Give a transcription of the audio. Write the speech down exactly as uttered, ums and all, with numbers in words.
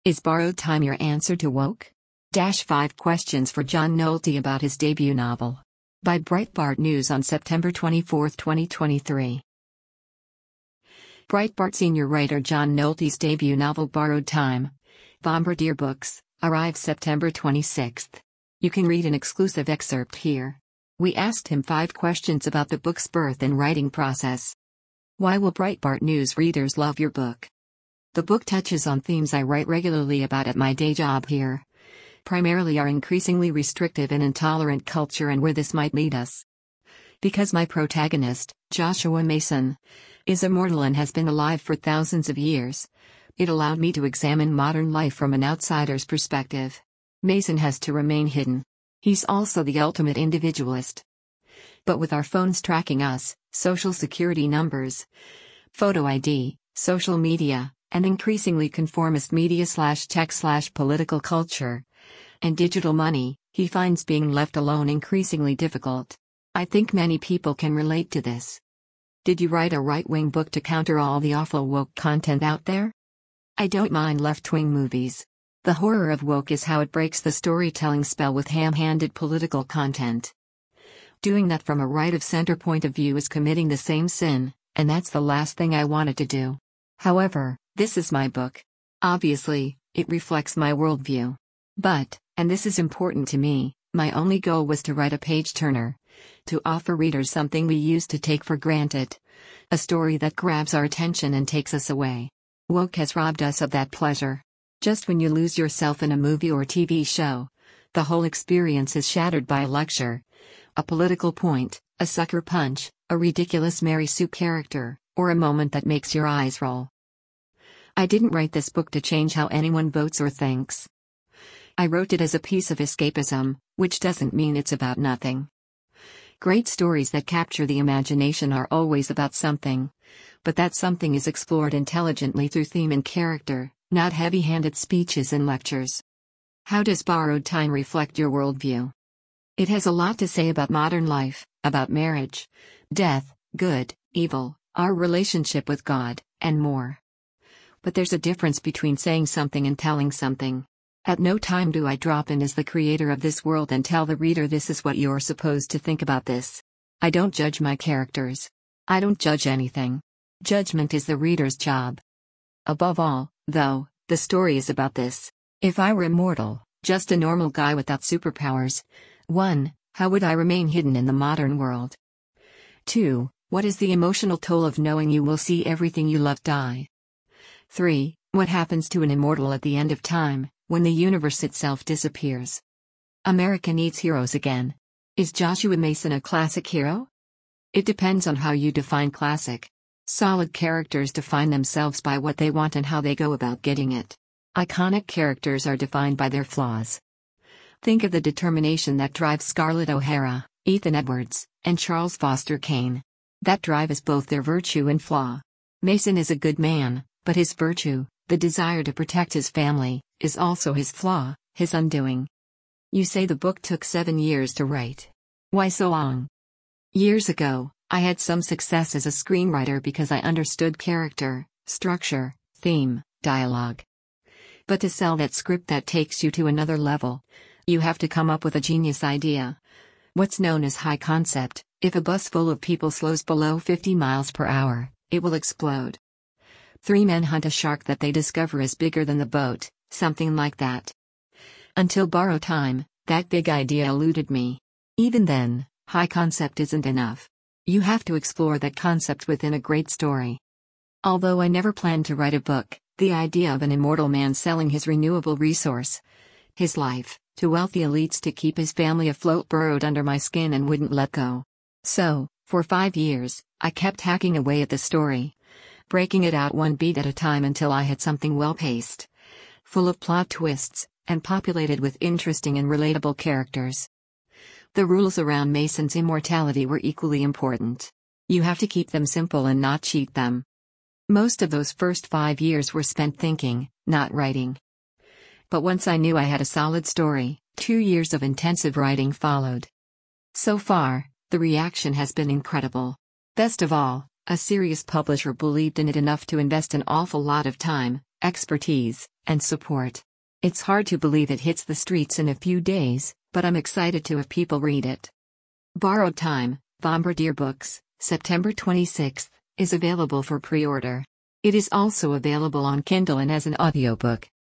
Is Borrowed Time your answer to woke? Dash five questions for John Nolte about his debut novel. By Breitbart News on September twenty-fourth, twenty twenty-three. Breitbart senior writer John Nolte's debut novel Borrowed Time, Bombardier Books, arrives September twenty-sixth. You can read an exclusive excerpt here. We asked him five questions about the book's birth and writing process. Why will Breitbart News readers love your book? The book touches on themes I write regularly about at my day job here. Primarily our increasingly restrictive and intolerant culture and where this might lead us. Because my protagonist, Joshua Mason, is immortal and has been alive for thousands of years, it allowed me to examine modern life from an outsider's perspective. Mason has to remain hidden. He's also the ultimate individualist. But with our phones tracking us, social security numbers, photo I D, social media, and increasingly conformist media slash tech slash political culture, and digital money, he finds being left alone increasingly difficult. I think many people can relate to this. Did you write a right-wing book to counter all the awful woke content out there? I don't mind left-wing movies. The horror of woke is how it breaks the storytelling spell with ham-handed political content. Doing that from a right-of-center point of view is committing the same sin, and that's the last thing I wanted to do. However, this is my book. Obviously, it reflects my worldview. But, and this is important to me, my only goal was to write a page-turner. To offer readers something we used to take for granted. A story that grabs our attention and takes us away. Woke has robbed us of that pleasure. Just when you lose yourself in a movie or T V show, the whole experience is shattered by a lecture, a political point, a sucker punch, a ridiculous Mary Sue character, or a moment that makes your eyes roll. I didn't write this book to change how anyone votes or thinks. I wrote it as a piece of escapism, which doesn't mean it's about nothing. Great stories that capture the imagination are always about something. But that something is explored intelligently through theme and character, not heavy-handed speeches and lectures. How does Borrowed Time reflect your worldview? It has a lot to say about modern life, about marriage, death, good, evil, our relationship with God, and more. But there's a difference between saying something and telling something. At no time do I drop in as the creator of this world and tell the reader this is what you're supposed to think about this. I don't judge my characters. I don't judge anything. Judgment is the reader's job. Above all, though, the story is about this. If I were immortal, just a normal guy without superpowers, one, how would I remain hidden in the modern world? two. What is the emotional toll of knowing you will see everything you love die? three. What happens to an immortal at the end of time, when the universe itself disappears? America needs heroes again. Is Joshua Mason a classic hero? It depends on how you define classic. Solid characters define themselves by what they want and how they go about getting it. Iconic characters are defined by their flaws. Think of the determination that drives Scarlett O'Hara, Ethan Edwards, and Charles Foster Kane. That drive is both their virtue and flaw. Mason is a good man, but his virtue, the desire to protect his family, is also his flaw, his undoing. You say the book took seven years to write. Why so long? Years ago, I had some success as a screenwriter because I understood character, structure, theme, dialogue. But to sell that script that takes you to another level, you have to come up with a genius idea. What's known as high concept. If a bus full of people slows below fifty miles per hour, it will explode. Three men hunt a shark that they discover is bigger than the boat, something like that. Until Borrowed Time, that big idea eluded me. Even then, high concept isn't enough. You have to explore that concept within a great story. Although I never planned to write a book, the idea of an immortal man selling his renewable resource, his life, to wealthy elites to keep his family afloat burrowed under my skin and wouldn't let go. So, for five years, I kept hacking away at the story, breaking it out one beat at a time until I had something well-paced, full of plot twists, and populated with interesting and relatable characters. The rules around Mason's immortality were equally important. You have to keep them simple and not cheat them. Most of those first five years were spent thinking, not writing. But once I knew I had a solid story, two years of intensive writing followed. So far, the reaction has been incredible. Best of all, a serious publisher believed in it enough to invest an awful lot of time, expertise, and support. It's hard to believe it hits the streets in a few days, but I'm excited to have people read it. Borrowed Time, Bombardier Books, September twenty-sixth, is available for pre-order. It is also available on Kindle and as an audiobook.